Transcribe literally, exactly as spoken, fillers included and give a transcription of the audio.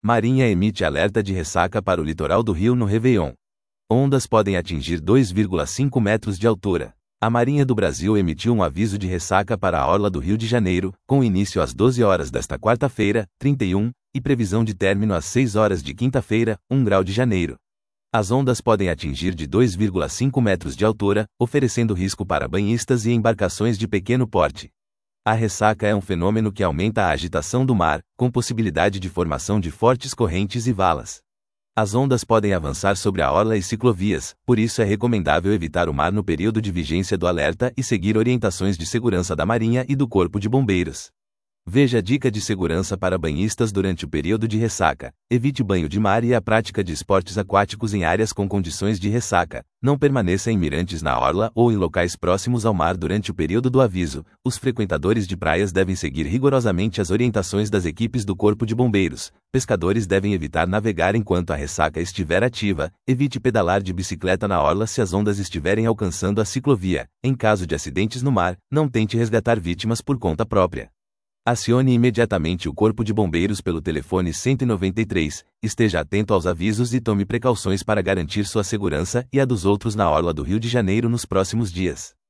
Marinha emite alerta de ressaca para o litoral do Rio no Réveillon. Ondas podem atingir dois vírgula cinco metros de altura. A Marinha do Brasil emitiu um aviso de ressaca para a orla do Rio de Janeiro, com início às doze horas desta quarta-feira, trinta e um, e previsão de término às seis horas de quinta-feira, um grau de janeiro. As ondas podem atingir de dois vírgula cinco metros de altura, oferecendo risco para banhistas e embarcações de pequeno porte. A ressaca é um fenômeno que aumenta a agitação do mar, com possibilidade de formação de fortes correntes e valas. As ondas podem avançar sobre a orla e ciclovias, por isso é recomendável evitar o mar no período de vigência do alerta e seguir orientações de segurança da Marinha e do Corpo de Bombeiros. Veja a dica de segurança para banhistas durante o período de ressaca. Evite banho de mar e a prática de esportes aquáticos em áreas com condições de ressaca. Não permaneça em mirantes na orla ou em locais próximos ao mar durante o período do aviso. Os frequentadores de praias devem seguir rigorosamente as orientações das equipes do Corpo de Bombeiros. Pescadores devem evitar navegar enquanto a ressaca estiver ativa. Evite pedalar de bicicleta na orla se as ondas estiverem alcançando a ciclovia. Em caso de acidentes no mar, não tente resgatar vítimas por conta própria. Acione imediatamente o Corpo de Bombeiros pelo telefone cento e noventa e três, esteja atento aos avisos e tome precauções para garantir sua segurança e a dos outros na orla do Rio de Janeiro nos próximos dias.